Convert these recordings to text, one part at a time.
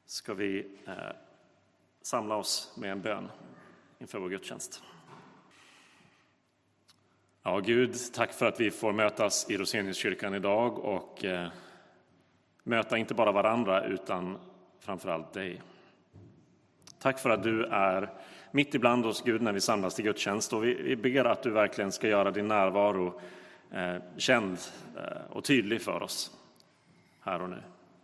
ska vi samla oss med en bön inför vår gudstjänst. Ja, Gud, tack för att vi får mötas i Roseniuskyrkan idag och möta inte bara varandra utan framförallt dig. Tack för att du är mitt ibland oss, Gud, när vi samlas till gudstjänst, och vi ber att du verkligen ska göra din närvaro känd och tydlig för oss här och nu.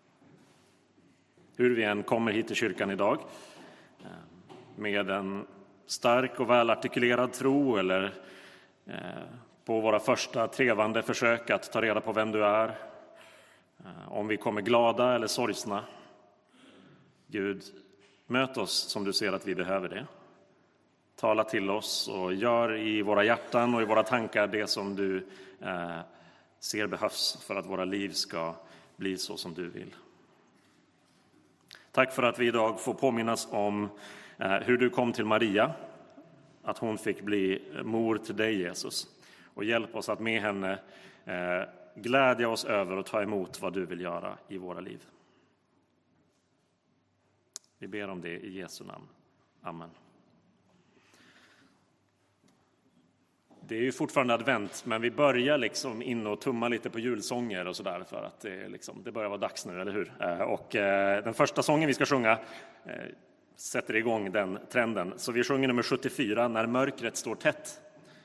Hur vi än kommer hit till kyrkan idag med en stark och välartikulerad tro eller på våra första trevande försök att ta reda på vem du är, om vi kommer glada eller sorgsna, Gud, möt oss som du ser att vi behöver det. Tala till oss och gör i våra hjärtan och i våra tankar det som du ser behövs för att våra liv ska bli så som du vill. Tack för att vi idag får påminnas om hur du kom till Maria, att hon fick bli mor till dig, Jesus. Och hjälp oss att med henne glädja oss över och ta emot vad du vill göra i våra liv. Vi ber om det i Jesu namn. Amen. Det är ju fortfarande advent, men vi börjar liksom in och tumma lite på julsånger och sådär för att det börjar vara dags nu, eller hur? Och den första sången vi ska sjunga sätter igång den trenden. Så vi sjunger nummer 74, När mörkret står tätt.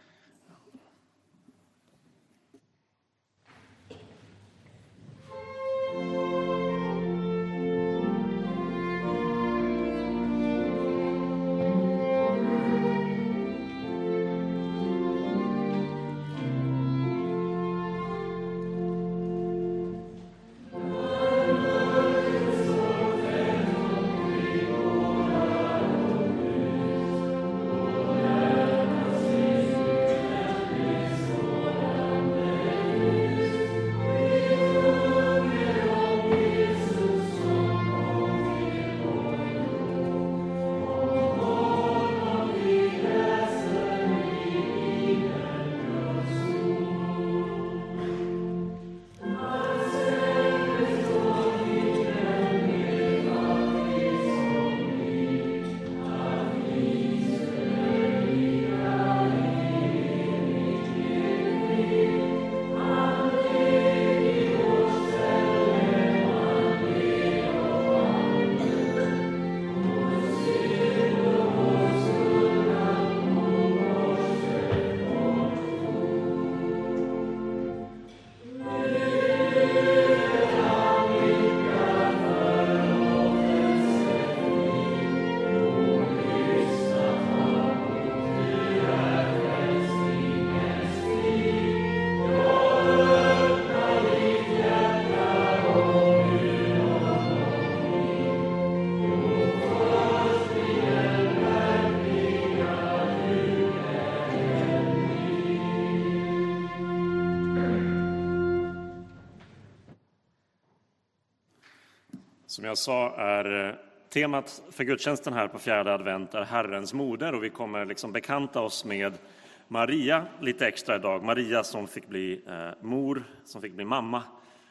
Som jag sa är temat för gudstjänsten här på fjärde advent är Herrens moder, och vi kommer liksom bekanta oss med Maria lite extra idag. Maria som fick bli mor, som fick bli mamma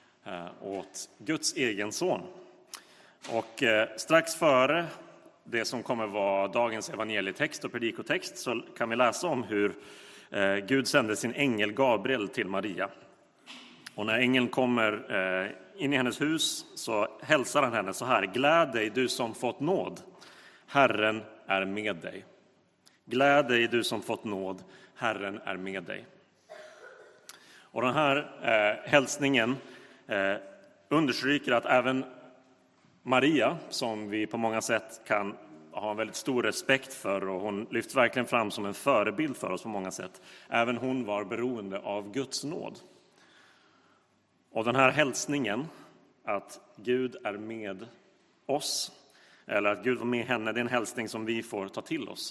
åt Guds egen son. Och strax före det som kommer vara dagens evangelietext och predikotext så kan vi läsa om hur Gud sände sin ängel Gabriel till Maria. Och när ängeln kommer in i hennes hus så hälsar han henne så här: Gläd dig, du som fått nåd, Herren är med dig. Gläd dig, du som fått nåd, Herren är med dig. Och den här hälsningen understryker att även Maria, som vi på många sätt kan ha en väldigt stor respekt för, och hon lyfts verkligen fram som en förebild för oss på många sätt, även hon var beroende av Guds nåd. Och den här hälsningen, att Gud är med oss, eller att Gud var med henne, det är en hälsning som vi får ta till oss.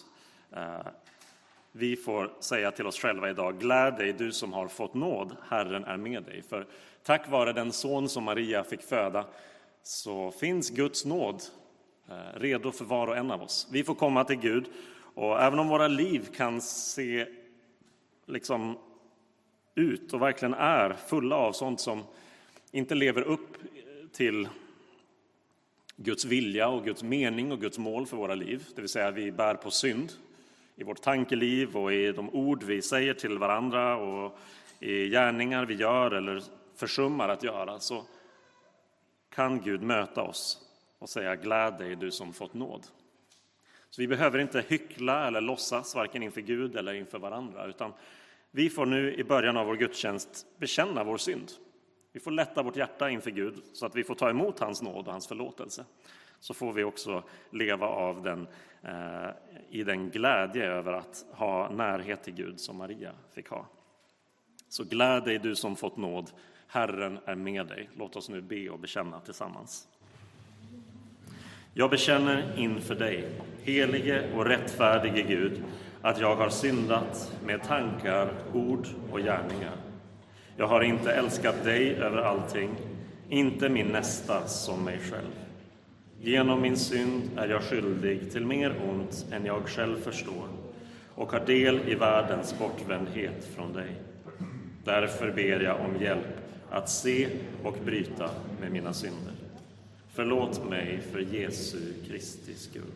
Vi får säga till oss själva idag: Gläd dig, du som har fått nåd, Herren är med dig. För tack vare den son som Maria fick föda så finns Guds nåd redo för var och en av oss. Vi får komma till Gud, och även om våra liv kan se liksom ut och verkligen är fulla av sånt som inte lever upp till Guds vilja och Guds mening och Guds mål för våra liv. Det vill säga vi bär på synd i vårt tankeliv och i de ord vi säger till varandra och i gärningar vi gör eller försummar att göra, så kan Gud möta oss och säga: gläd dig du som fått nåd. Så vi behöver inte hyckla eller låtsas, varken inför Gud eller inför varandra, utan vi får nu i början av vår gudstjänst bekänna vår synd. Vi får lätta vårt hjärta inför Gud så att vi får ta emot hans nåd och hans förlåtelse. Så får vi också leva av den, i den glädje över att ha närhet till Gud som Maria fick ha. Så gläd dig du som fått nåd, Herren är med dig. Låt oss nu be och bekänna tillsammans. Jag bekänner inför dig, helige och rättfärdige Gud, att jag har syndat med tankar, ord och gärningar. Jag har inte älskat dig över allting, inte min nästa som mig själv. Genom min synd är jag skyldig till mer ont än jag själv förstår och har del i världens bortvändhet från dig. Därför ber jag om hjälp att se och bryta med mina synder. Förlåt mig för Jesu Kristi skull.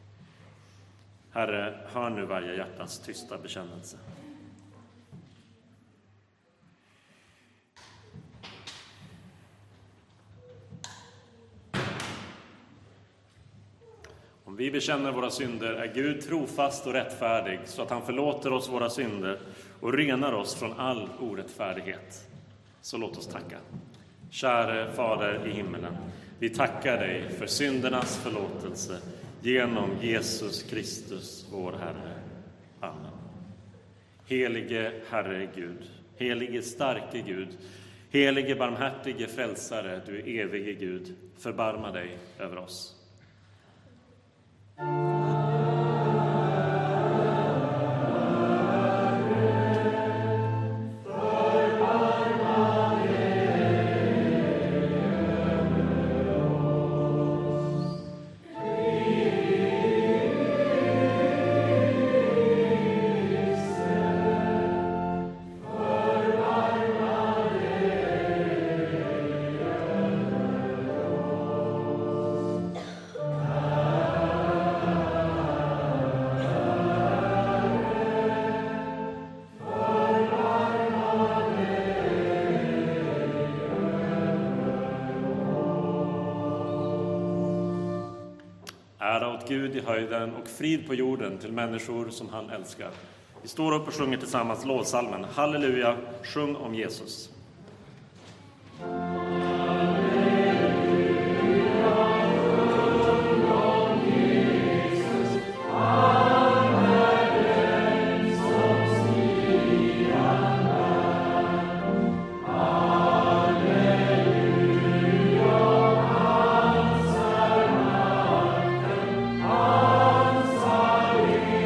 Herre, hör nu varje hjärtas tysta bekännelse. Om vi bekänner våra synder är Gud trofast och rättfärdig så att han förlåter oss våra synder och renar oss från all orättfärdighet. Så låt oss tacka. Käre Fader i himmelen, vi tackar dig för syndernas förlåtelse genom Jesus Kristus, vår Herre. Amen. Helige Herre Gud, helige starke Gud, helige barmhärtige frälsare, du evige Gud, förbarma dig över oss. Ära åt Gud i höjden och frid på jorden till människor som han älskar. Vi står upp och sjunger tillsammans lovsalmen. Halleluja, sjung om Jesus.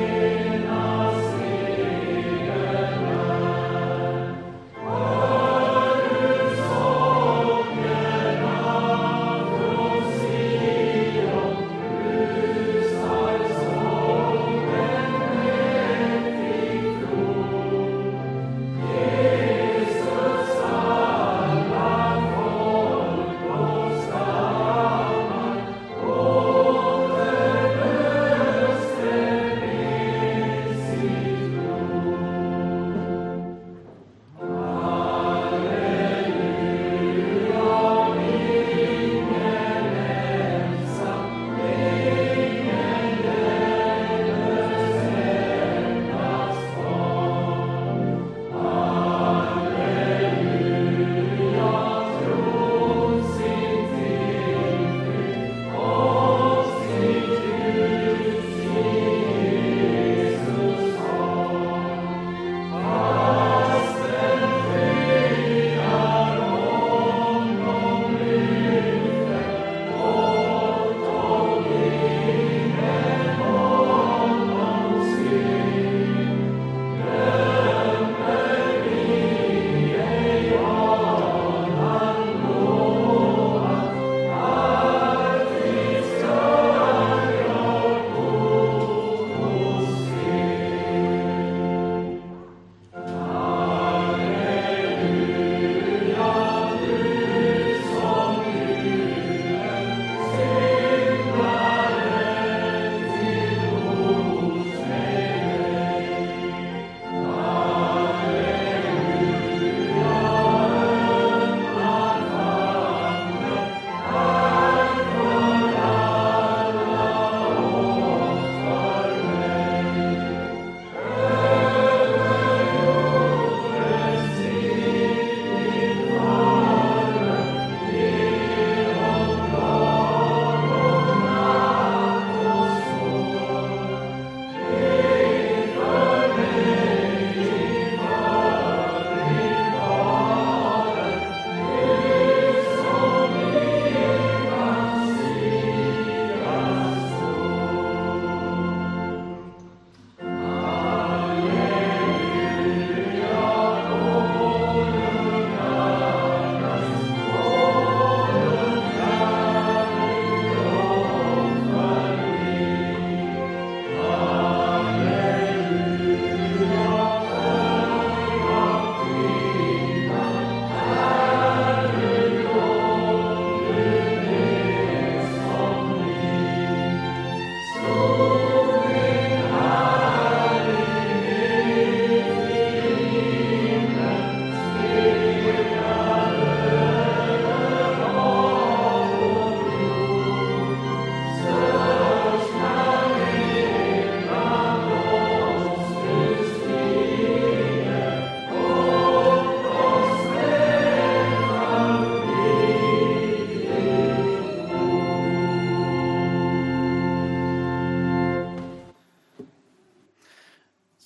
Oh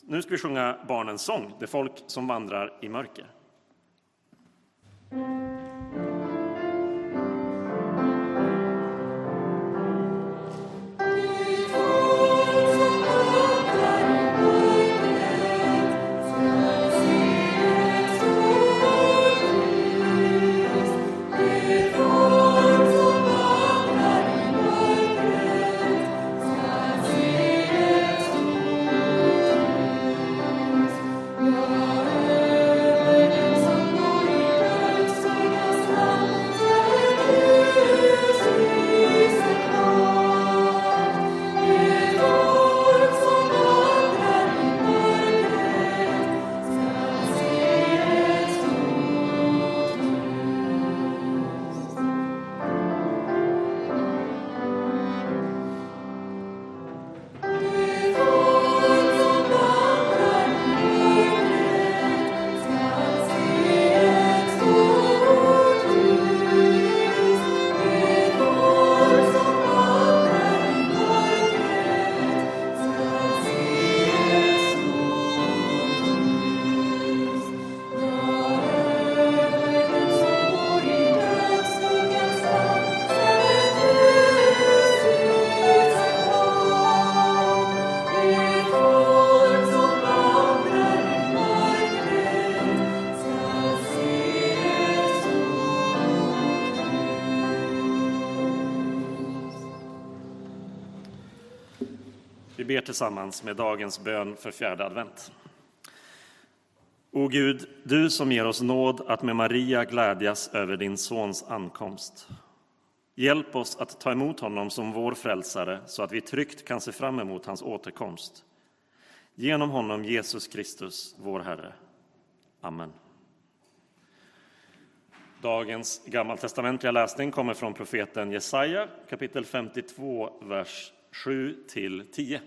Nu ska vi sjunga barnens sång, det folk som vandrar i mörker. Vi ber tillsammans med dagens bön för fjärde advent. O Gud, du som ger oss nåd att med Maria glädjas över din sons ankomst. Hjälp oss att ta emot honom som vår frälsare så att vi tryggt kan se fram emot hans återkomst. Genom honom Jesus Kristus, vår Herre. Amen. Dagens gammaltestamentliga läsning kommer från profeten Jesaja, kapitel 52, vers 7-10.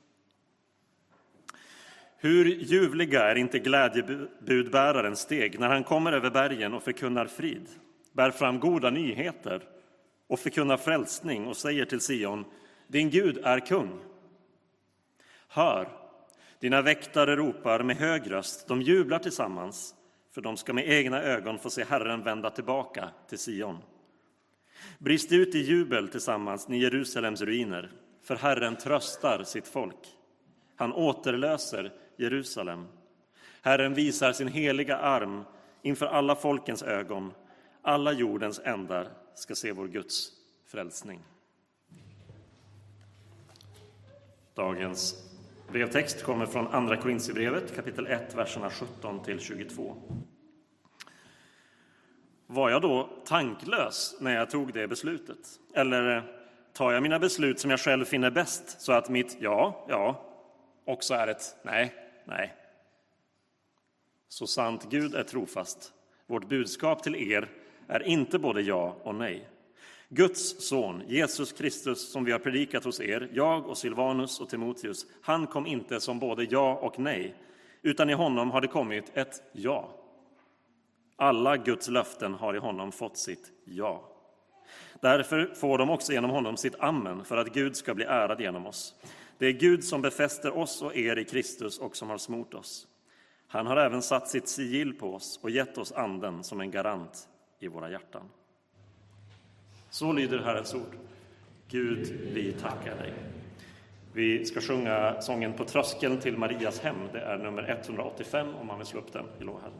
Hur ljuvliga är inte glädjebudbärarens steg när han kommer över bergen och förkunnar frid, bär fram goda nyheter och förkunnar frälsning och säger till Sion, din Gud är kung. Hör, dina väktare ropar med hög röst, de jublar tillsammans, för de ska med egna ögon få se Herren vända tillbaka till Sion. Brist ut i jubel tillsammans, ni Jerusalems ruiner, för Herren tröstar sitt folk. Han återlöser Jerusalem. Herren visar sin heliga arm inför alla folkens ögon. Alla jordens ändar ska se vår Guds frälsning. Dagens brevtext kommer från Andra Korinthierbrevet, kapitel 1, verserna 17-22. Var jag då tanklös när jag tog det beslutet? Eller tar jag mina beslut som jag själv finner bäst så att mitt ja också är ett nej? Så sant Gud är trofast. Vårt budskap till er är inte både ja och nej. Guds son, Jesus Kristus, som vi har predikat hos er, jag och Silvanus och Timoteus, han kom inte som både ja och nej, utan i honom har det kommit ett ja. Alla Guds löften har i honom fått sitt ja. Därför får de också genom honom sitt amen, för att Gud ska bli ärad genom oss. Det är Gud som befäster oss och er i Kristus och som har smort oss. Han har även satt sitt sigill på oss och gett oss anden som en garant i våra hjärtan. Så lyder Herrens ord. Gud, vi tackar dig. Vi ska sjunga sången På tröskeln till Marias hem. Det är nummer 185 om man vill slå upp den i lovhallen.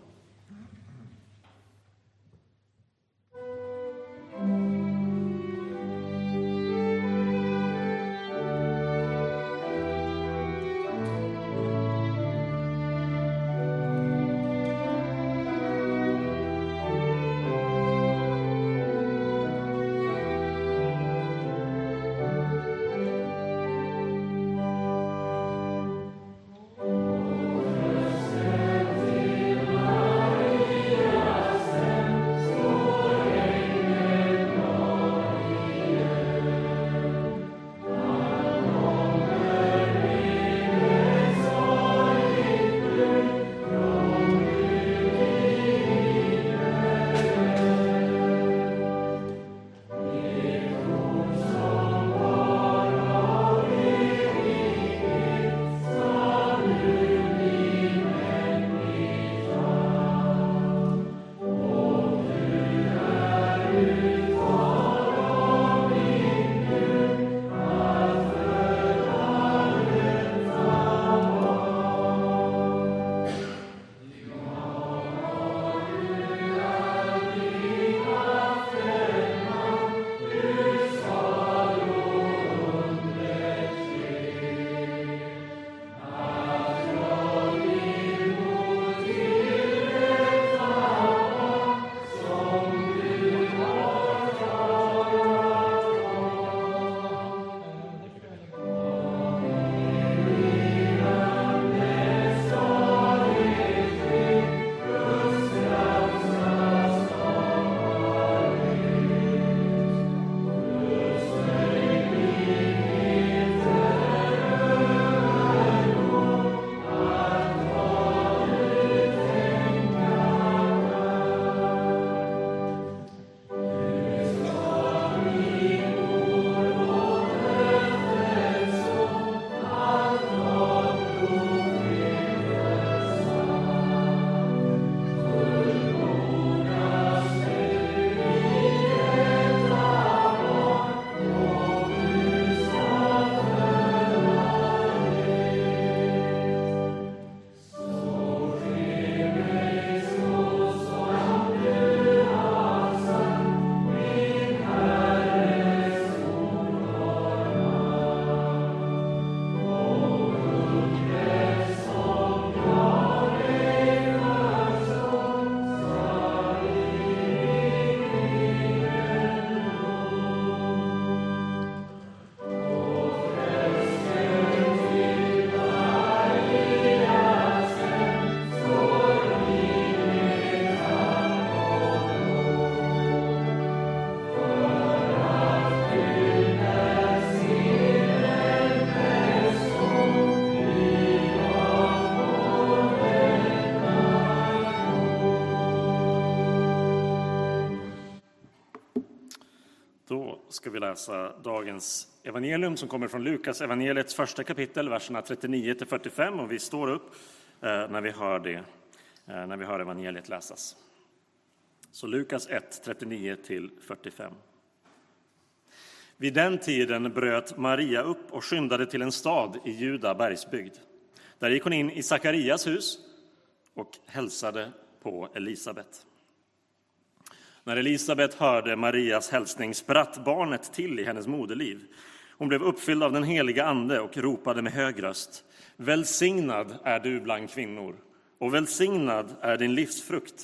ska vi läsa dagens evangelium som kommer från Lukas evangeliets första kapitel, verserna 39-45, och vi står upp när vi hör evangeliet läsas. Så Lukas 1, 39-45. Vid den tiden bröt Maria upp och skyndade till en stad i Juda bergsbygd. Där gick hon in i Sakarias hus och hälsade på Elisabet. När Elisabet hörde Marias hälsning spratt barnet till i hennes moderliv. Hon blev uppfylld av den heliga ande och ropade med hög röst: Välsignad är du bland kvinnor, och välsignad är din livsfrukt.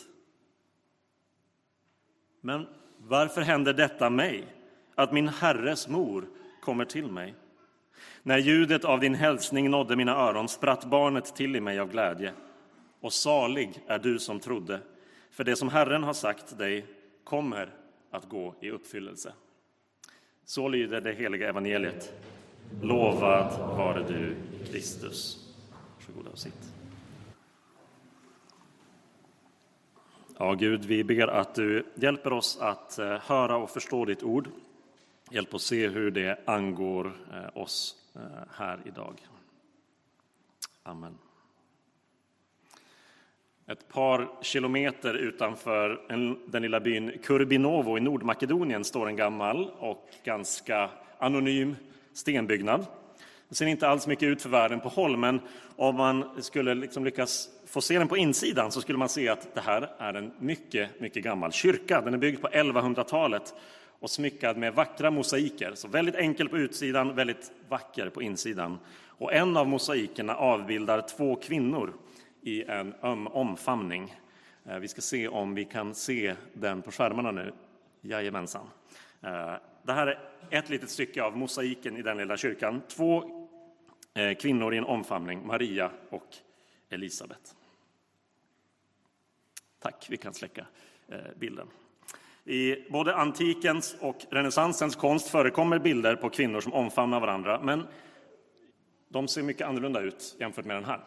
Men varför händer detta mig, att min Herres mor kommer till mig? När ljudet av din hälsning nådde mina öron spratt barnet till i mig av glädje. Och salig är du som trodde, för det som Herren har sagt dig kommer att gå i uppfyllelse. Så lyder det heliga evangeliet. Lovad vare du, Kristus. Varsågoda och sitt. Ja, Gud, vi ber att du hjälper oss att höra och förstå ditt ord. Hjälp oss se hur det angår oss här idag. Amen. Ett par kilometer utanför den lilla byn Kurbinovo i Nordmakedonien står en gammal och ganska anonym stenbyggnad. Det ser inte alls mycket ut för världen på håll, men om man skulle lyckas få se den på insidan så skulle man se att det här är en mycket, mycket gammal kyrka. Den är byggd på 1100-talet och smyckad med vackra mosaiker. Så väldigt enkel på utsidan, väldigt vacker på insidan. Och en av mosaikerna avbildar 2 kvinnor i en omfamning. Vi ska se om vi kan se den på skärmarna nu. Jajamensan. Det här är ett litet stycke av mosaiken i den lilla kyrkan. 2 kvinnor i en omfamning, Maria och Elisabet. Tack, vi kan släcka bilden. I både antikens och renässansens konst förekommer bilder på kvinnor som omfamnar varandra, men de ser mycket annorlunda ut jämfört med den här.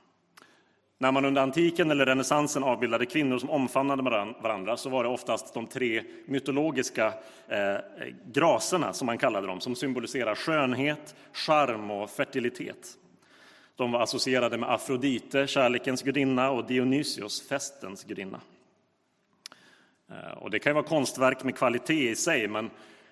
När man under antiken eller renässansen avbildade kvinnor som omfamnade varandra så var det oftast de 3 mytologiska graserna, som man kallade dem, som symboliserar skönhet, charm och fertilitet. De var associerade med Afrodite, kärlekens gudinna, och Dionysios, festens gudinna. Och det kan ju vara konstverk med kvalitet i sig, men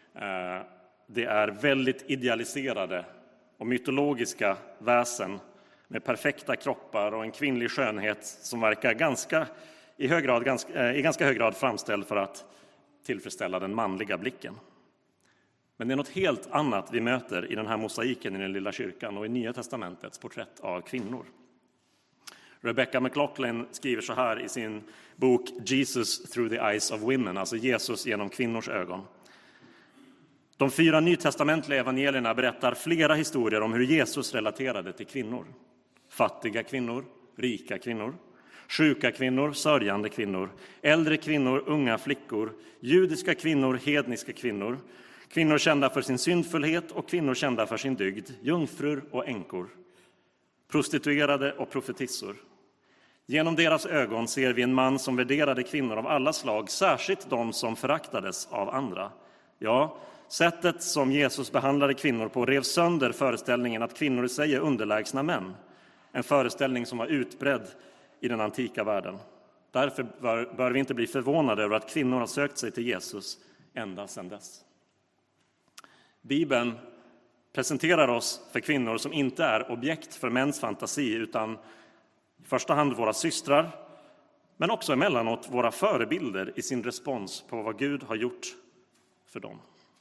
det är väldigt idealiserade och mytologiska väsen med perfekta kroppar och en kvinnlig skönhet som verkar i ganska hög grad framställd för att tillfredsställa den manliga blicken. Men det är något helt annat vi möter i den här mosaiken i den lilla kyrkan och i Nya testamentets porträtt av kvinnor. Rebecca McLaughlin skriver så här i sin bok Jesus through the eyes of women, alltså Jesus genom kvinnors ögon. De 4 nytestamentliga evangelierna berättar flera historier om hur Jesus relaterade till kvinnor. Fattiga kvinnor, rika kvinnor, sjuka kvinnor, sörjande kvinnor, äldre kvinnor, unga flickor, judiska kvinnor, hedniska kvinnor, kvinnor kända för sin syndfullhet och kvinnor kända för sin dygd, jungfrur och änkor, prostituerade och profetissor. Genom deras ögon ser vi en man som värderade kvinnor av alla slag, särskilt de som föraktades av andra. Ja, sättet som Jesus behandlade kvinnor på rev sönder föreställningen att kvinnor i sig är underlägsna män. En föreställning som var utbredd i den antika världen. Därför bör vi inte bli förvånade över att kvinnor har sökt sig till Jesus ända sedan dess. Bibeln presenterar oss för kvinnor som inte är objekt för mäns fantasi, utan i första hand våra systrar, men också emellanåt våra förebilder i sin respons på vad Gud har gjort för dem.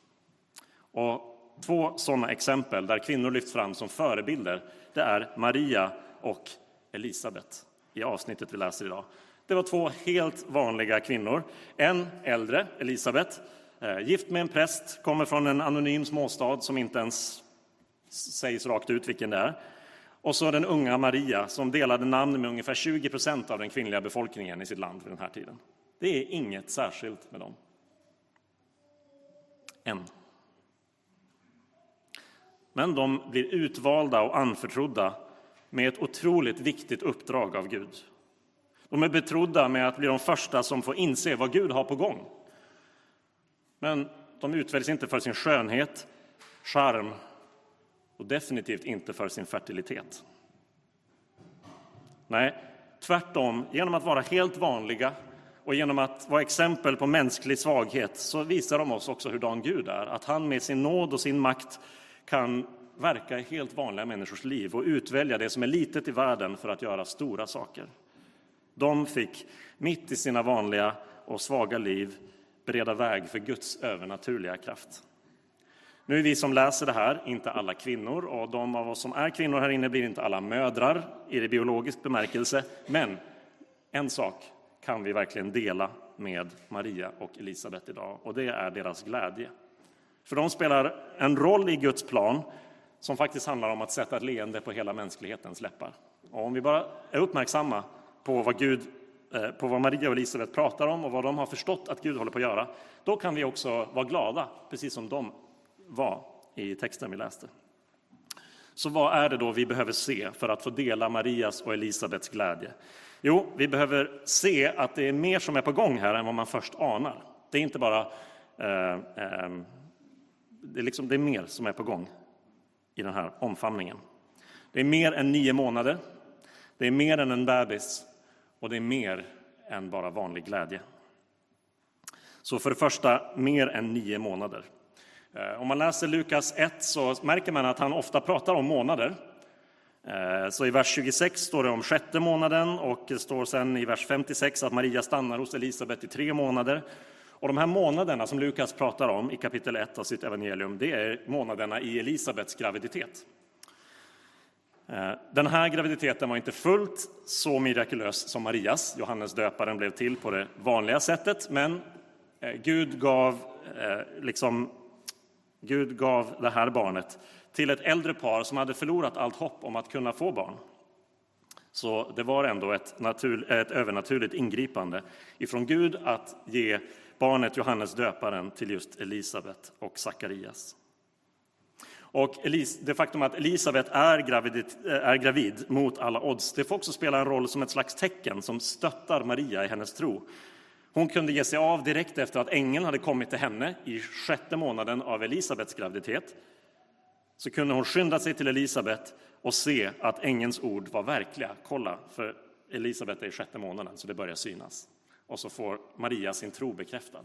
Och 2 sådana exempel där kvinnor lyfts fram som förebilder, det är Maria och Elisabet i avsnittet vi läser idag. Det var 2 helt vanliga kvinnor. En äldre, Elisabet, gift med en präst, kommer från en anonym småstad som inte ens sägs rakt ut vilken det är. Och så den unga Maria som delade namn med ungefär 20% av den kvinnliga befolkningen i sitt land vid den här tiden. Det är inget särskilt med dem. Än. Men de blir utvalda och anförtrodda med ett otroligt viktigt uppdrag av Gud. De är betrodda med att bli de första som får inse vad Gud har på gång. Men De utväljs inte för sin skönhet, charm och definitivt inte för sin fertilitet. Nej, tvärtom, genom att vara helt vanliga och genom att vara exempel på mänsklig svaghet så visar de oss också hurdan Gud är. Att han med sin nåd och sin makt kan verka i helt vanliga människors liv och utvälja det som är litet i världen för att göra stora saker. De fick mitt i sina vanliga och svaga liv bereda väg för Guds övernaturliga kraft. Nu är vi som läser det här inte alla kvinnor, och de av oss som är kvinnor här inne blir inte alla mödrar i det biologisk bemärkelse. Men en sak kan vi verkligen dela med Maria och Elisabet idag, och det är deras glädje. För de spelar en roll i Guds plan som faktiskt handlar om att sätta ett leende på hela mänsklighetens läppar. Och om vi bara är uppmärksamma på vad Maria och Elisabet pratar om och vad de har förstått att Gud håller på att göra, då kan vi också vara glada, precis som de var i texten vi läste. Så vad är det då vi behöver se för att få dela Marias och Elisabets glädje? Jo, vi behöver se att det är mer som är på gång här än vad man först anar. Det är inte bara det är mer som är på gång i den här omfamningen. Det är mer än 9 månader, det är mer än en bebis, och det är mer än bara vanlig glädje. Så för det första, mer än 9 månader. Om man läser Lukas 1 så märker man att han ofta pratar om månader. Så i vers 26 står det om 6:e månaden, och det står sen i vers 56 att Maria stannar hos Elisabet i 3 månader. Och de här månaderna som Lukas pratar om i kapitel 1 av sitt evangelium, det är månaderna i Elisabets graviditet. Den här graviditeten var inte fullt så mirakulös som Marias. Johannes döparen blev till på det vanliga sättet, men Gud gav det här barnet till ett äldre par som hade förlorat allt hopp om att kunna få barn. Så det var ändå ett övernaturligt ingripande ifrån Gud att ge barnet Johannes döparen till just Elisabet och Sakarias. Och det faktum att Elisabet är gravid mot alla odds, det får också spela en roll som ett slags tecken som stöttar Maria i hennes tro. Hon kunde ge sig av direkt efter att ängeln hade kommit till henne i 6:e månaden av Elisabets graviditet. Så kunde hon skynda sig till Elisabet och se att ängelns ord var verkliga. Kolla, för Elisabet är i 6:e månaden så det börjar synas. Och så får Maria sin tro bekräftad.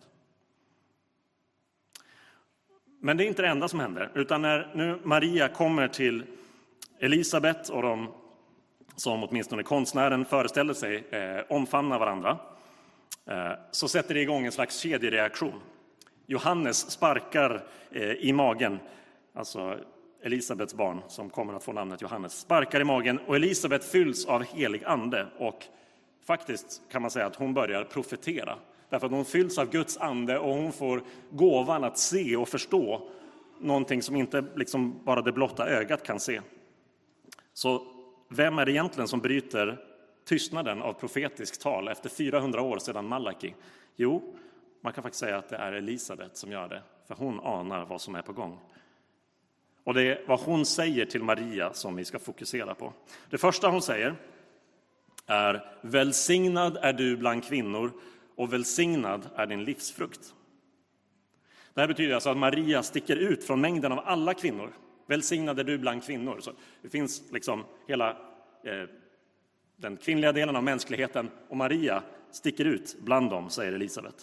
Men det är inte det enda som händer, utan när nu Maria kommer till Elisabet och de som åtminstone konstnären föreställer sig omfamnar varandra, så sätter det igång en slags kedjereaktion. Johannes sparkar i magen, alltså Elisabets barn som kommer att få namnet Johannes, sparkar i magen, och Elisabet fylls av helig ande, och faktiskt kan man säga att hon börjar profetera. Därför att hon fylls av Guds ande och hon får gåvan att se och förstå någonting som inte liksom bara det blotta ögat kan se. Så vem är det egentligen som bryter tystnaden av profetiskt tal efter 400 år sedan Malaki? Jo, man kan faktiskt säga att det är Elisabet som gör det, för hon anar vad som är på gång. Och det är vad hon säger till Maria som vi ska fokusera på. Det första hon säger är: välsignad är du bland kvinnor och välsignad är din livsfrukt. Det här betyder alltså att Maria sticker ut från mängden av alla kvinnor. Välsignad är du bland kvinnor. Så det finns liksom hela den kvinnliga delen av mänskligheten, och Maria sticker ut bland dem, säger Elisabet.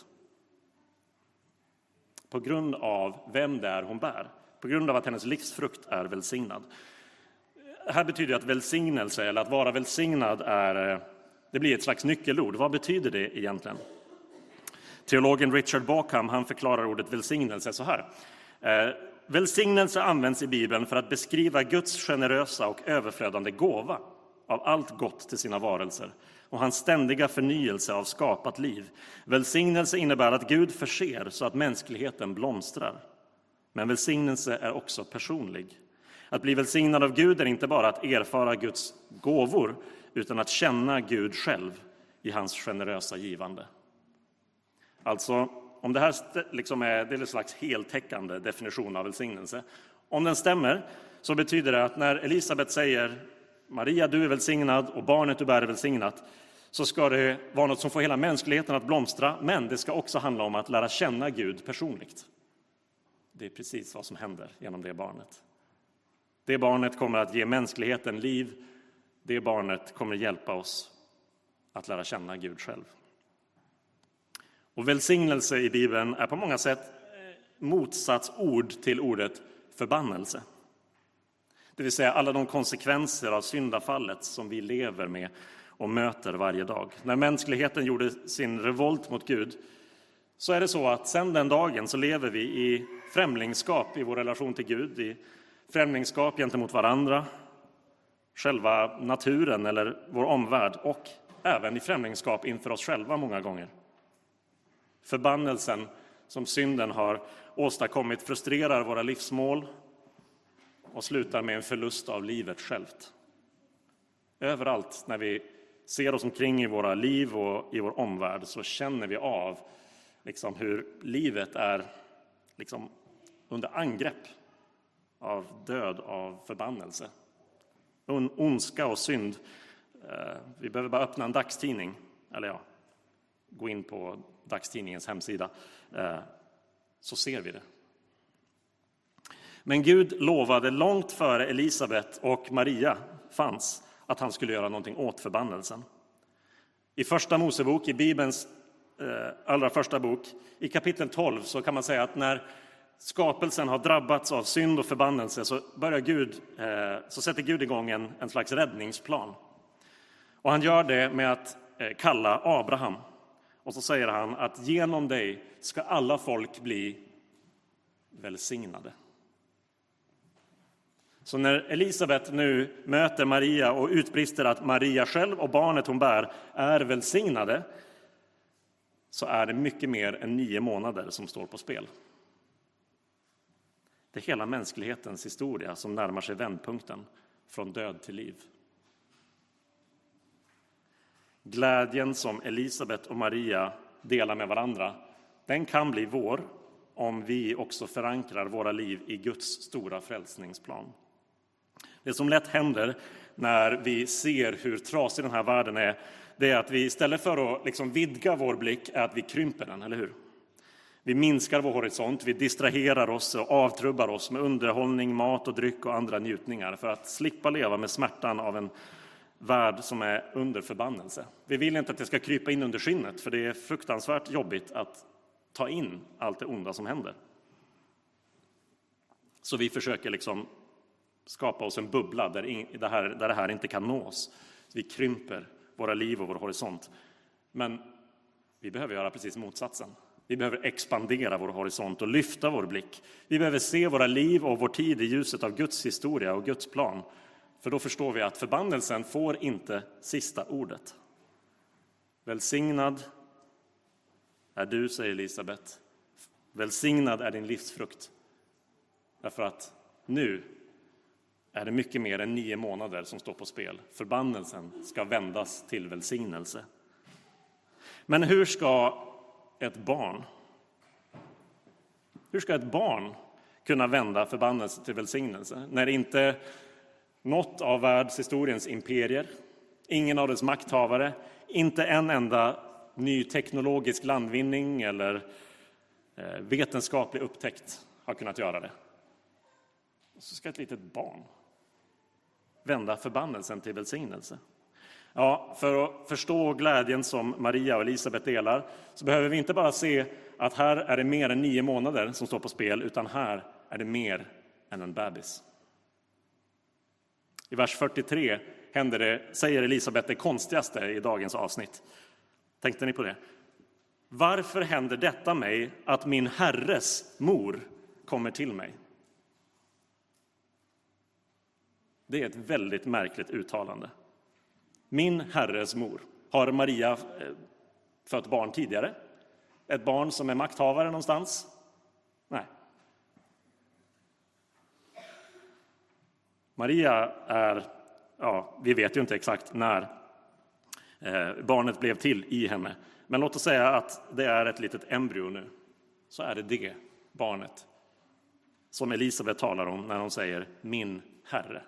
På grund av vem det är hon bär. På grund av att hennes livsfrukt är välsignad. Det här betyder att välsignelse, eller att vara välsignad, det blir ett slags nyckelord. Vad betyder det egentligen? Teologen Richard Bauckham, han förklarar ordet välsignelse så här. Välsignelse används i Bibeln för att beskriva Guds generösa och överflödande gåva av allt gott till sina varelser och hans ständiga förnyelse av skapat liv. Välsignelse innebär att Gud förser så att mänskligheten blomstrar. Men välsignelse är också personlig. Att bli välsignad av Gud är inte bara att erfara Guds gåvor, utan att känna Gud själv i hans generösa givande. Alltså, om det här liksom är en slags heltäckande definition av välsignelse. Om den stämmer så betyder det att när Elisabet säger Maria, du är välsignad och barnet du bär är välsignat, så ska det vara något som får hela mänskligheten att blomstra, men det ska också handla om att lära känna Gud personligt. det är precis vad som händer genom det barnet. Det barnet kommer att ge mänskligheten liv. Det barnet kommer hjälpa oss att lära känna Gud själv. Och välsignelse i Bibeln är på många sätt motsatsord till ordet förbannelse. Det vill säga alla de konsekvenser av syndafallet som vi lever med och möter varje dag. När mänskligheten gjorde sin revolt mot Gud, så är det så att sedan den dagen så lever vi i främlingskap i vår relation till Gud, i främlingskap gentemot varandra, själva naturen eller vår omvärld, och även i främlingskap inför oss själva många gånger. Förbannelsen som synden har åstadkommit frustrerar våra livsmål och slutar med en förlust av livet självt. Överallt när vi ser oss omkring i våra liv och i vår omvärld så känner vi av hur livet är under angrepp av död, av förbannelse. Ondska och synd. Vi behöver bara öppna en dagstidning, gå in på dagstidningens hemsida, så ser vi det. Men Gud lovade långt före Elisabet och Maria fanns att han skulle göra någonting åt förbannelsen. I första Mosebok, i Bibelns allra första bok, i kapitel 12, så kan man säga att när skapelsen har drabbats av synd och förbannelse så sätter Gud igång en slags räddningsplan. Och han gör det med att kalla Abraham. Och så säger han att genom dig ska alla folk bli välsignade. Så när Elisabet nu möter Maria och utbrister att Maria själv och barnet hon bär är välsignade, så är det mycket mer än 9 månader som står på spel. Det är hela mänsklighetens historia som närmar sig vändpunkten från död till liv. Glädjen som Elisabet och Maria delar med varandra, den kan bli vår om vi också förankrar våra liv i Guds stora frälsningsplan. Det som lätt händer när vi ser hur trasig den här världen är, det är att vi istället för att vidga vår blick är att vi krymper den, eller hur? Vi minskar vår horisont, vi distraherar oss och avtrubbar oss med underhållning, mat och dryck och andra njutningar för att slippa leva med smärtan av en värld som är under förbannelse. Vi vill inte att det ska krypa in under skinnet, för det är fruktansvärt jobbigt att ta in allt det onda som händer. Så vi försöker skapa oss en bubbla där det här inte kan nås. Så vi krymper våra liv och vår horisont. Men vi behöver göra precis motsatsen. Vi behöver expandera vår horisont och lyfta vår blick. Vi behöver se våra liv och vår tid i ljuset av Guds historia och Guds plan. För då förstår vi att förbannelsen får inte sista ordet. Välsignad är du, säger Elisabet. Välsignad är din livsfrukt. Därför att nu är det mycket mer än 9 månader som står på spel. Förbannelsen ska vändas till välsignelse. Men hur ska ett barn kunna vända förbannelse till välsignelse? När inte något av världshistoriens imperier, ingen av dess makthavare, inte en enda ny teknologisk landvinning eller vetenskaplig upptäckt har kunnat göra det. Och så ska ett litet barn vända förbannelsen till välsignelse. Ja, för att förstå glädjen som Maria och Elisabet delar så behöver vi inte bara se att här är det mer än 9 månader som står på spel, utan här är det mer än en bebis. I vers 43 säger Elisabet det konstigaste i dagens avsnitt. Tänkte ni på det? Varför händer detta mig att min herres mor kommer till mig? Det är ett väldigt märkligt uttalande. Min herres mor. Har Maria fött barn tidigare? Ett barn som är makthavare någonstans? Nej. Maria vi vet ju inte exakt när barnet blev till i henne. Men låt oss säga att det är ett litet embryo nu. Så är det barnet som Elisabet talar om när hon säger min herre.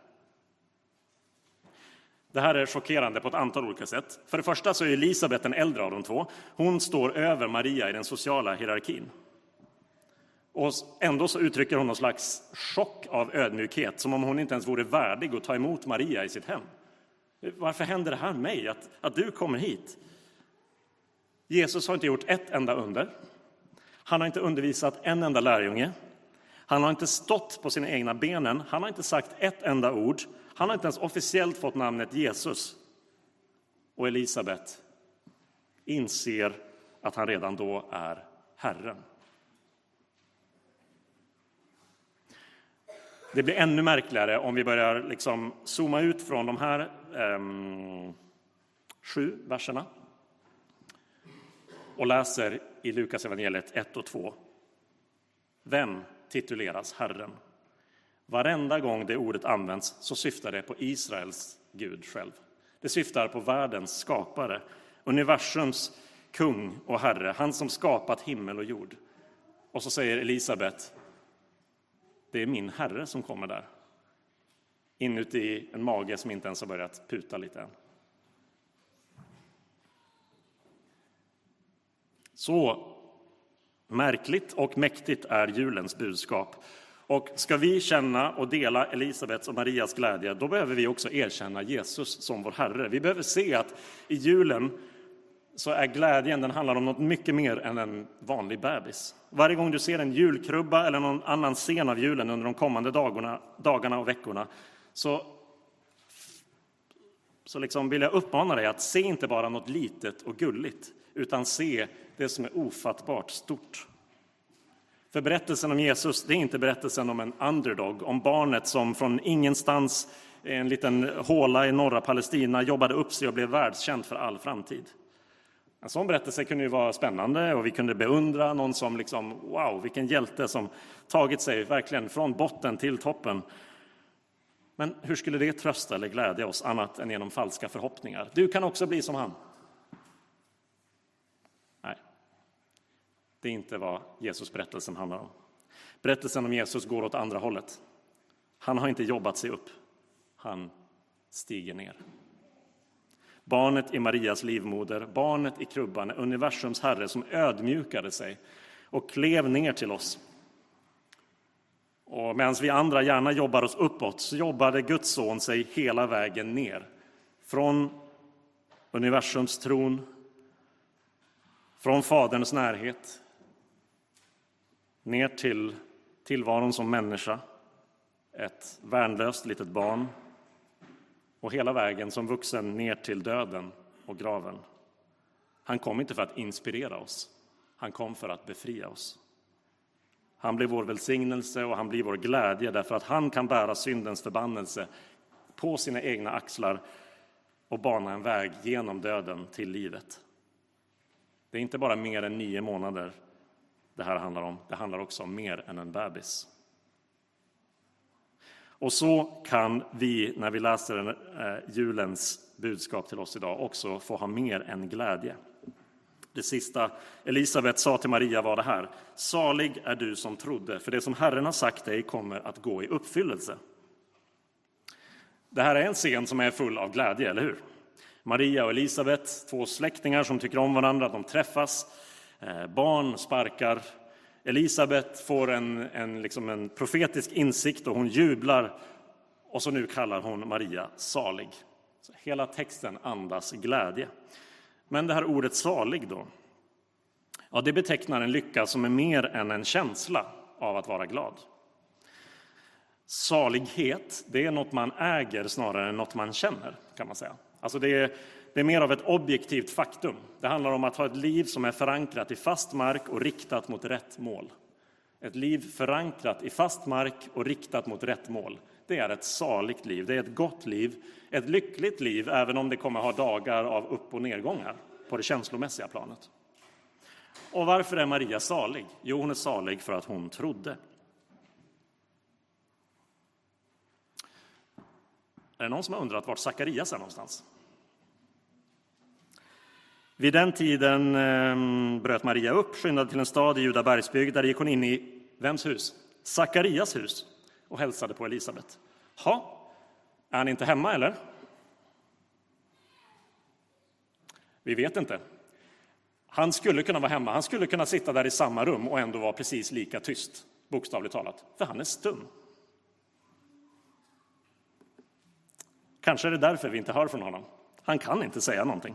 Det här är chockerande på ett antal olika sätt. För det första så är Elisabet den äldre av de två. Hon står över Maria i den sociala hierarkin. Och ändå så uttrycker hon någon slags chock av ödmjukhet, som om hon inte ens vore värdig att ta emot Maria i sitt hem. Varför händer det här mig, att du kommer hit? Jesus har inte gjort ett enda under. Han har inte undervisat en enda lärjunge. Han har inte stått på sina egna benen. Han har inte sagt ett enda ord. Han har inte ens officiellt fått namnet Jesus. Och Elisabet inser att han redan då är Herren. Det blir ännu märkligare om vi börjar liksom zooma ut från de här 7 verserna och läser i Lukas evangeliet 1 och 2. Vem tituleras Herren? Varenda gång det ordet används så syftar det på Israels Gud själv. Det syftar på världens skapare, universums kung och herre, han som skapat himmel och jord. Och så säger Elisabet, det är min herre som kommer där. Inuti en mage som inte ens har börjat puta lite än. Så märkligt och mäktigt är julens budskap. Och ska vi känna och dela Elisabets och Marias glädje, då behöver vi också erkänna Jesus som vår Herre. Vi behöver se att i julen så är glädjen, den handlar om något mycket mer än en vanlig bebis. Varje gång du ser en julkrubba eller någon annan scen av julen under de kommande dagarna och veckorna, så liksom vill jag uppmana dig att se inte bara något litet och gulligt, utan se det som är ofattbart stort. För berättelsen om Jesus, det är inte berättelsen om en underdog, om barnet som från ingenstans i en liten håla i norra Palestina jobbade upp sig och blev världskänd för all framtid. En sån berättelse kunde ju vara spännande och vi kunde beundra någon som liksom, wow, vilken hjälte som tagit sig verkligen från botten till toppen. Men hur skulle det trösta eller glädja oss annat än genom falska förhoppningar? Du kan också bli som han. Nej, det är inte vad Jesus berättelsen handlar om. Berättelsen om Jesus går åt andra hållet. Han har inte jobbat sig upp. Han stiger ner. Barnet i Marias livmoder, barnet i krubban, är universums herre som ödmjukade sig och klev ner till oss. Och medan vi andra gärna jobbar oss uppåt, så jobbade Guds son sig hela vägen ner. Från universums tron, från faderns närhet, ner till tillvaron som människa, ett värnlöst litet barn, och hela vägen som vuxen ner till döden och graven. Han kom inte för att inspirera oss, han kom för att befria oss. Han blir vår välsignelse och han blir vår glädje därför att han kan bära syndens förbannelse på sina egna axlar och bana en väg genom döden till livet. Det är inte bara mer än 9 månader det här handlar om. Det handlar också om mer än en bebis. Och så kan vi, när vi läser julens budskap till oss idag, också få ha mer än glädje. Det sista Elisabet sa till Maria var det här: salig är du som trodde, för det som Herren har sagt dig kommer att gå i uppfyllelse. Det här är en scen som är full av glädje, eller hur? Maria och Elisabet, 2 släktingar som tycker om varandra, de träffas, barn sparkar. Elisabet får en profetisk insikt och hon jublar, och så nu kallar hon Maria salig. Så hela texten andas glädje. Men det här ordet salig då, ja, det betecknar en lycka som är mer än en känsla av att vara glad. Salighet, det är något man äger snarare än något man känner, kan man säga. Alltså det är mer av ett objektivt faktum. Det handlar om att ha ett liv som är förankrat i fast mark och riktat mot rätt mål. Ett liv förankrat i fast mark och riktat mot rätt mål. Det är ett saligt liv, det är ett gott liv, ett lyckligt liv, även om det kommer ha dagar av upp- och nedgångar på det känslomässiga planet. Och varför är Maria salig? Jo, hon är salig för att hon trodde. Är det någon som har undrat vart Sakarias är någonstans? Vid den tiden bröt Maria upp, skyndade till en stad i Juda bergsbygd. Där gick hon in i vems hus? Sakarias hus, och hälsade på Elisabet. Är han inte hemma eller? Vi vet inte. Han skulle kunna vara hemma, han skulle kunna sitta där i samma rum och ändå vara precis lika tyst, bokstavligt talat, för han är stum. Kanske är det därför vi inte hör från honom. Han kan inte säga någonting.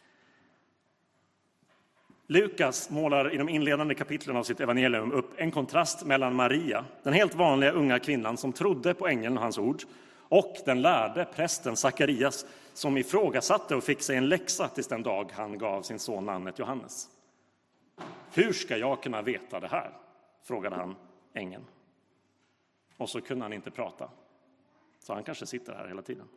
Lukas målar i de inledande kapitlen av sitt evangelium upp en kontrast mellan Maria, den helt vanliga unga kvinnan som trodde på ängeln och hans ord, och den lärde prästen Sakarias som ifrågasatte och fick sig en läxa tills den dag han gav sin son namnet Johannes. Hur ska jag kunna veta det här? Frågade han ängeln. Och så kunde han inte prata. Så han kanske sitter här hela tiden.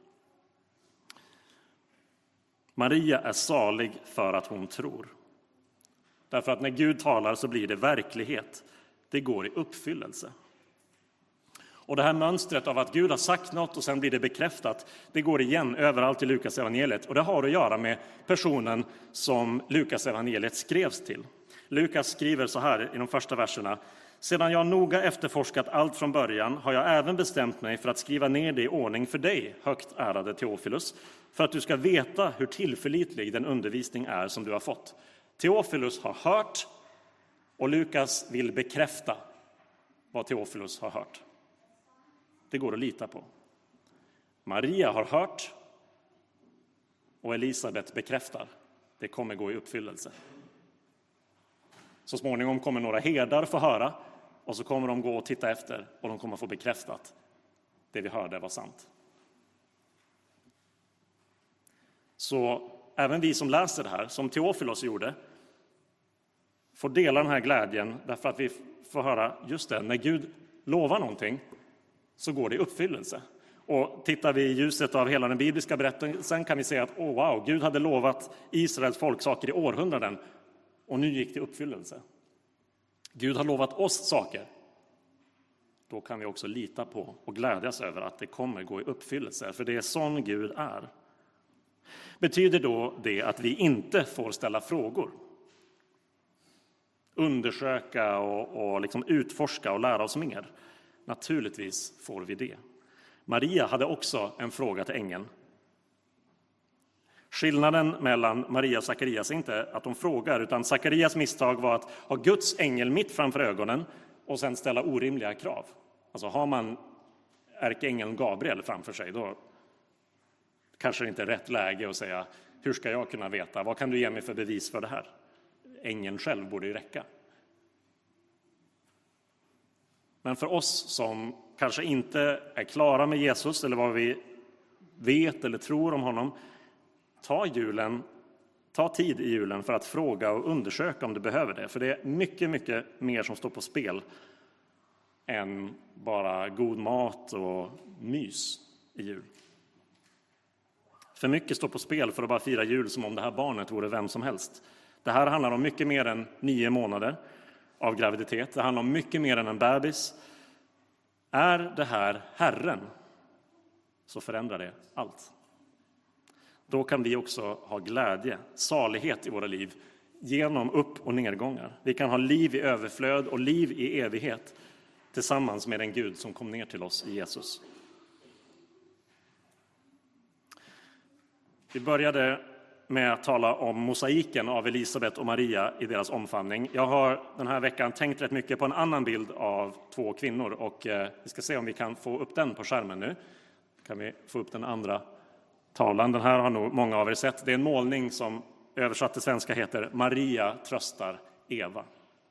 Maria är salig för att hon tror. Därför att när Gud talar så blir det verklighet. Det går i uppfyllelse. Och det här mönstret av att Gud har sagt något och sen blir det bekräftat, det går igen överallt i Lukas evangeliet. Och det har att göra med personen som Lukas evangeliet skrevs till. Lukas skriver så här i de första verserna. Sedan jag noga efterforskat allt från början har jag även bestämt mig för att skriva ner det i ordning för dig, högt ärade Teofilus, för att du ska veta hur tillförlitlig den undervisning är som du har fått. Teofilus har hört och Lukas vill bekräfta vad Teofilus har hört. Det går att lita på. Maria har hört och Elisabet bekräftar. Det kommer gå i uppfyllelse. Så småningom kommer några herdar få höra och så kommer de gå och titta efter och de kommer få bekräftat. Det vi hörde var sant. Så även vi som läser det här, som Teofilos gjorde, får dela den här glädjen därför att vi får höra, just det, när Gud lovar någonting så går det i uppfyllelse. Och tittar vi i ljuset av hela den bibliska berättelsen kan vi se att wow, Gud hade lovat Israels folk saker i århundraden och nu gick det i uppfyllelse. Gud har lovat oss saker. Då kan vi också lita på och glädjas över att det kommer gå i uppfyllelse, för det är sån Gud är. Betyder då det att vi inte får ställa frågor? Undersöka och liksom utforska och lära oss mer? Naturligtvis får vi det. Maria hade också en fråga till ängeln. Skillnaden mellan Maria och Sakarias är inte att de frågar, utan Sakarias misstag var att ha Guds ängel mitt framför ögonen och sen ställa orimliga krav. Alltså har man ärkeängeln Gabriel framför sig, då kanske det inte är rätt läge att säga, hur ska jag kunna veta? Vad kan du ge mig för bevis för det här? Ängeln själv borde ju räcka. Men för oss som kanske inte är klara med Jesus eller vad vi vet eller tror om honom, ta tid i julen för att fråga och undersöka om du behöver det. För det är mycket, mycket mer som står på spel än bara god mat och mys i jul. För mycket står på spel för att bara fira jul som om det här barnet vore vem som helst. Det här handlar om mycket mer än 9 månader av graviditet. Det handlar om mycket mer än en bebis. Är det här Herren, så förändrar det allt. Då kan vi också ha glädje, salighet i våra liv genom upp- och nedgångar. Vi kan ha liv i överflöd och liv i evighet tillsammans med den Gud som kom ner till oss i Jesus. Vi började med att tala om mosaiken av Elisabet och Maria i deras omfamning. Jag har den här veckan tänkt rätt mycket på en annan bild av 2 kvinnor och vi ska se om vi kan få upp den på skärmen nu. Kan vi få upp den andra tavlan? Den här har nog många av er sett. Det är en målning som översatt till svenska heter Maria tröstar Eva.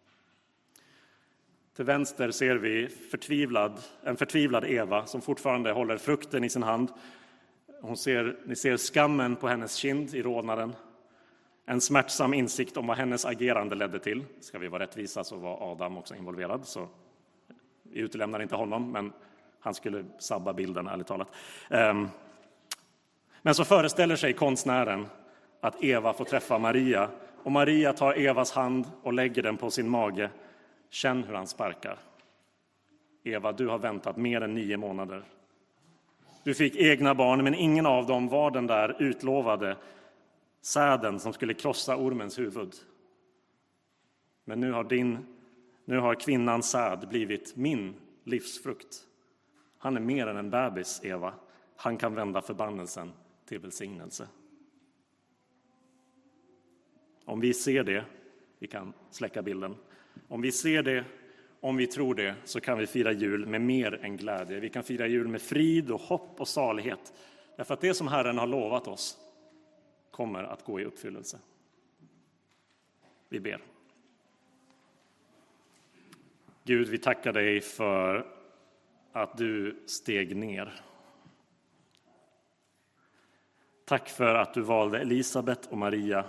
Till vänster ser vi en förtvivlad Eva som fortfarande håller frukten i sin hand. Ni ser skammen på hennes kind i rodnaden. En smärtsam insikt om vad hennes agerande ledde till. Ska vi vara rättvisa så var Adam också involverad. Så vi utelämnar inte honom, men han skulle sabba bilden, ärligt talat. Men så föreställer sig konstnären att Eva får träffa Maria. Och Maria tar Evas hand och lägger den på sin mage. Känn hur han sparkar. Eva, du har väntat mer än 9 månader. Du fick egna barn, men ingen av dem var den där utlovade säden som skulle krossa ormens huvud. Men nu har kvinnans säd blivit min livsfrukt. Han är mer än en bebis, Eva. Han kan vända förbannelsen till välsignelse. Om vi ser det, vi kan släcka bilden. Om vi ser det, om vi tror det, så kan vi fira jul med mer än glädje. Vi kan fira jul med frid och hopp och salighet. Därför att det som Herren har lovat oss kommer att gå i uppfyllelse. Vi ber. Gud, vi tackar dig för att du steg ner. Tack för att du valde Elisabet och Maria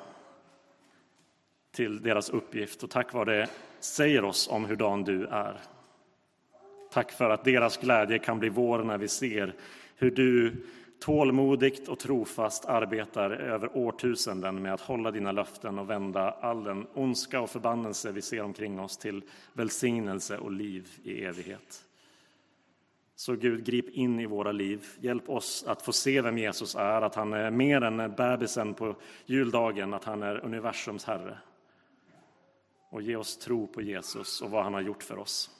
till deras uppgift, och tack vad det säger oss om hurdan du är. Tack för att deras glädje kan bli vår när vi ser hur du tålmodigt och trofast arbetar över årtusenden med att hålla dina löften och vända all den ondska och förbannelse vi ser omkring oss till välsignelse och liv i evighet. Så Gud, grip in i våra liv. Hjälp oss att få se vem Jesus är, att han är mer än bebisen på juldagen, att han är universums Herre. Och ge oss tro på Jesus och vad han har gjort för oss.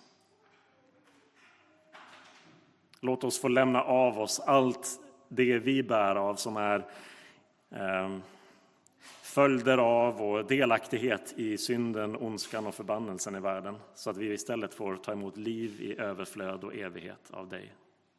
Låt oss få lämna av oss allt det vi bär av som är följder av och delaktighet i synden, ondskan och förbannelsen i världen, så att vi istället får ta emot liv i överflöd och evighet av dig.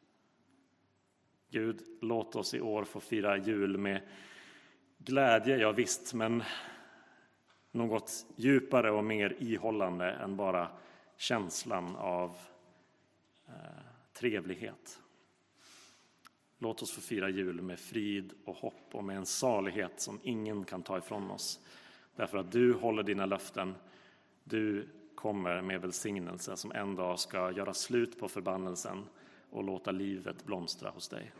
Gud, låt oss i år få fira jul med glädje, ja visst, men något djupare och mer ihållande än bara känslan av trevlighet. Låt oss få fira jul med frid och hopp och med en salighet som ingen kan ta ifrån oss. Därför att du håller dina löften. Du kommer med välsignelse som en dag ska göra slut på förbannelsen och låta livet blomstra hos dig.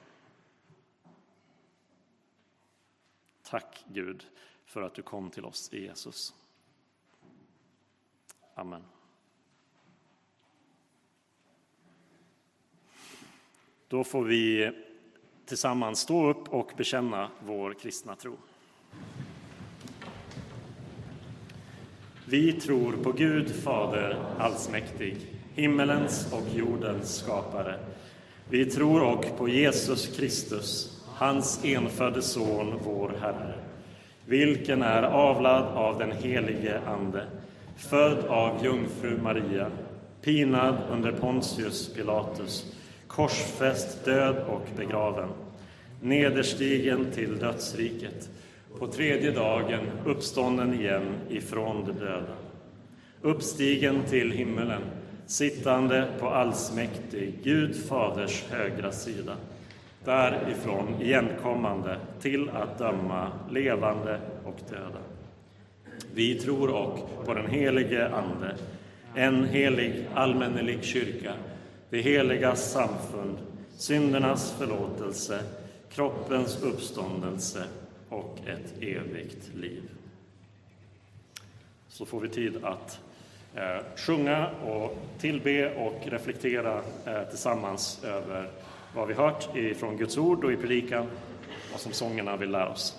Tack Gud för att du kom till oss i Jesus. Amen. Då får vi tillsammans stå upp och bekänna vår kristna tro. Vi tror på Gud, Fader allsmäktig, himmelens och jordens skapare. Vi tror och på Jesus Kristus, hans enfödde son, vår Herre, vilken är avlad av den helige Ande, född av jungfru Maria, pinad under Pontius Pilatus, korsfäst, död och begraven, nederstigen till dödsriket, på tredje dagen uppstånden igen ifrån de döda, uppstigen till himmelen, sittande på allsmäktig Gud Faders högra sida, därifrån igenkommande till att döma levande och döda. Vi tror och på den helige Ande, en helig allmännelig kyrka, det heligas samfund, syndernas förlåtelse, kroppens uppståndelse och ett evigt liv. Så får vi tid att sjunga och tillbe och reflektera tillsammans över vad vi hört från Guds ord och i predikan och som sångerna vill lära oss.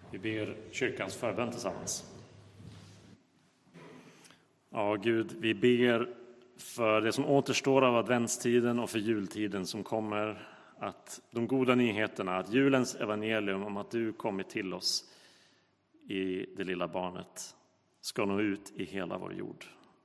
Vi ber kyrkans förbön tillsammans. Ja, Gud, vi ber för det som återstår av adventstiden och för jultiden som kommer, att de goda nyheterna, att julens evangelium om att du kommit till oss i det lilla barnet ska nå ut i hela vår jord.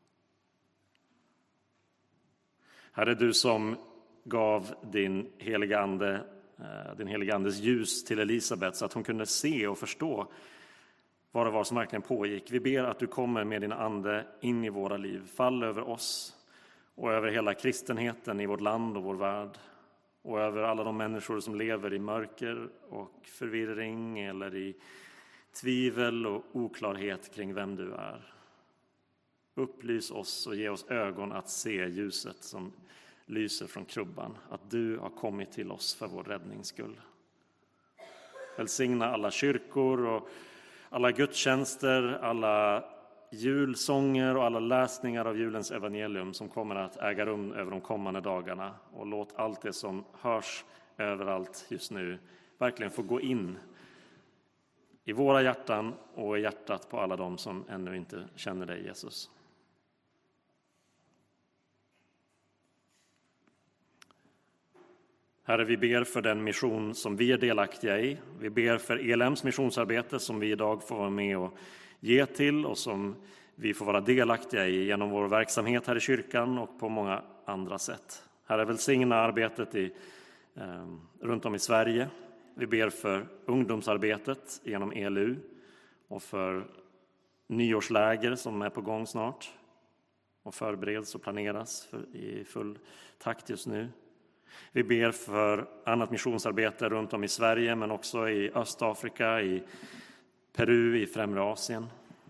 Herre, du som gav din heliga andes ljus till Elisabet så att hon kunde se och förstå vad det var som verkligen pågick. Vi ber att du kommer med din ande in i våra liv. Fall över oss och över hela kristenheten i vårt land och vår värld. Och över alla de människor som lever i mörker och förvirring eller i tvivel och oklarhet kring vem du är. Upplys oss och ge oss ögon att se ljuset som lyser från krubban. Att du har kommit till oss för vår räddnings skull. Välsigna alla kyrkor och alla gudstjänster, alla julsånger och alla läsningar av julens evangelium som kommer att äga rum över de kommande dagarna. Och låt allt det som hörs överallt just nu verkligen få gå in i våra hjärtan och i hjärtat på alla de som ännu inte känner dig, Jesus. Herre, vi ber för den mission som vi är delaktiga i. Vi ber för ELMs missionsarbete som vi idag får vara med och ge till och som vi får vara delaktiga i genom vår verksamhet här i kyrkan och på många andra sätt. Herre, välsigna arbetet runt om i Sverige. Vi ber för ungdomsarbetet genom ELU och för nyårsläger som är på gång snart och förbereds och planeras i full takt just nu. Vi ber för annat missionsarbete runt om i Sverige men också i Östafrika, i Peru, i Främre Asien.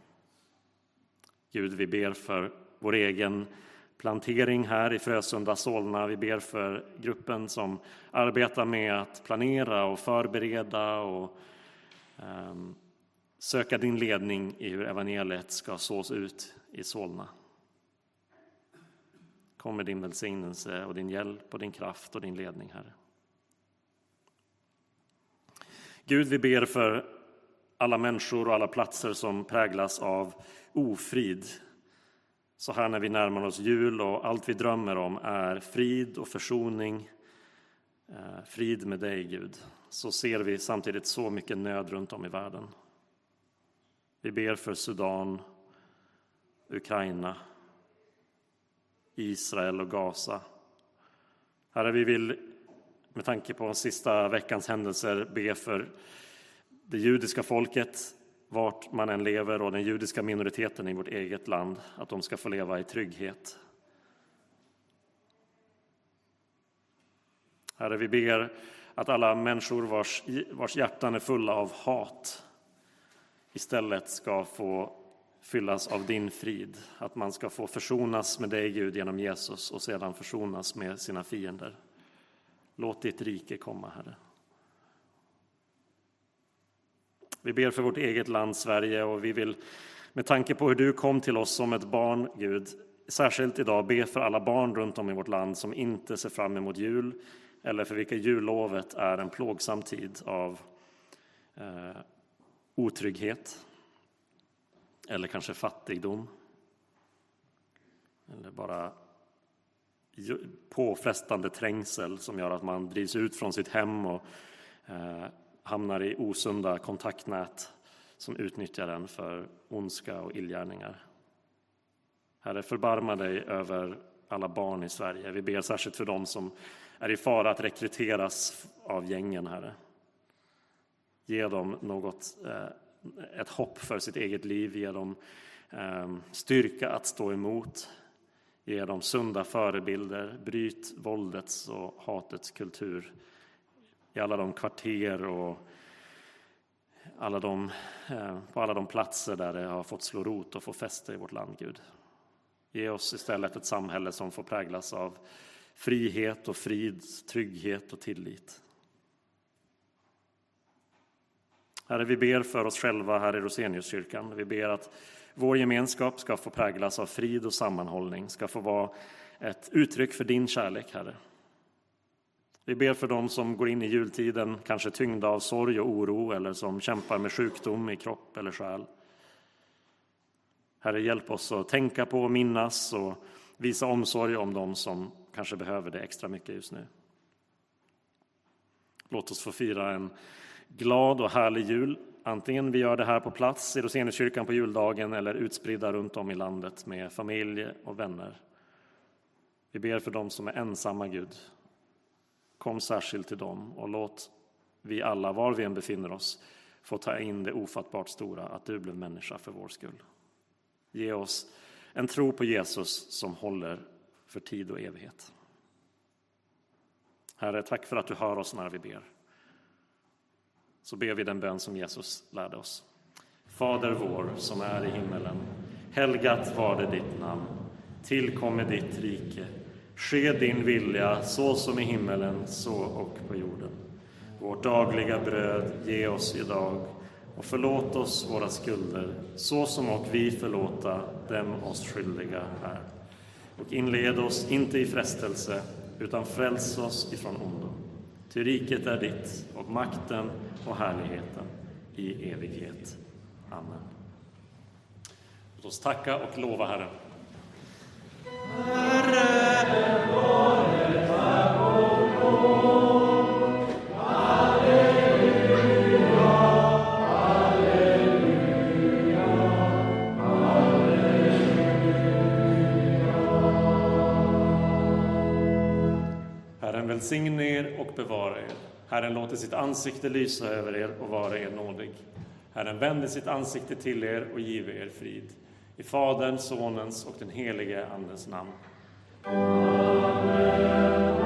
Gud, vi ber för vår egen plantering här i Frösunda, Solna. Vi ber för gruppen som arbetar med att planera och förbereda och söka din ledning i hur evangeliet ska sås ut i Solna. Kom med din välsignelse och din hjälp och din kraft och din ledning, Herre. Gud, vi ber för alla människor och alla platser som präglas av ofrid. Så här när vi närmar oss jul och allt vi drömmer om är frid och försoning, frid med dig, Gud. Så ser vi samtidigt så mycket nöd runt om i världen. Vi ber för Sudan, Ukraina, Israel och Gaza. Herre, vi vill med tanke på den sista veckans händelser be för det judiska folket, vart man än lever, och den judiska minoriteten i vårt eget land, att de ska få leva i trygghet. Herre, vi ber att alla människor vars hjärtan är fulla av hat istället ska få fyllas av din frid. Att man ska få försonas med dig, Gud, genom Jesus och sedan försonas med sina fiender. Låt ditt rike komma, Herre. Vi ber för vårt eget land, Sverige, och vi vill med tanke på hur du kom till oss som ett barn, Gud, särskilt idag be för alla barn runt om i vårt land som inte ser fram emot jul eller för vilka jullovet är en plågsam tid av otrygghet eller kanske fattigdom eller bara påfrestande trängsel som gör att man drivs ut från sitt hem och hamnar i osunda kontaktnät som utnyttjar den för ondska och illgärningar. Herre, förbarma dig över alla barn i Sverige. Vi ber särskilt för dem som är i fara att rekryteras av gängen, Herre. Ge dem ett hopp för sitt eget liv. Ge dem styrka att stå emot. Ge dem sunda förebilder. Bryt våldets och hatets kultur i alla de kvarter och på alla de platser där det har fått slå rot och få fäste i vårt land, Gud. Ge oss istället ett samhälle som får präglas av frihet och frid, trygghet och tillit. Herre, vi ber för oss själva här i Roseniuskyrkan. Vi ber att vår gemenskap ska få präglas av frid och sammanhållning, ska få vara ett uttryck för din kärlek, Herre. Vi ber för dem som går in i jultiden, kanske tyngda av sorg och oro eller som kämpar med sjukdom i kropp eller själ. Herre, hjälp oss att tänka på och minnas och visa omsorg om dem som kanske behöver det extra mycket just nu. Låt oss få fira en glad och härlig jul. Antingen vi gör det här på plats i Roseniuskyrkan på juldagen eller utspridda runt om i landet med familj och vänner. Vi ber för dem som är ensamma, Gud. Kom särskilt till dem och låt vi alla, var vi än befinner oss, få ta in det ofattbart stora att du blev människa för vår skull. Ge oss en tro på Jesus som håller för tid och evighet. Herre, tack för att du hör oss när vi ber. Så ber vi den bön som Jesus lärde oss. Fader vår som är i himmelen, helgat var det ditt namn. Tillkommer ditt rike. Ske din vilja så som i himmelen, så och på jorden. Vårt dagliga bröd ge oss idag och förlåt oss våra skulder så som och vi förlåta dem oss skyldiga här. Och inled oss inte i frestelse utan fräls oss ifrån ondo. Ty riket är ditt och makten och härligheten i evighet. Amen. Låt oss tacka och lova Herren. Herren välsigne er och bevara er. Herren låter sitt ansikte lysa över er och vara er nådig. Herren vänder sitt ansikte till er och giver er frid. I Faderns, Sonens och den helige Andens namn. Amen.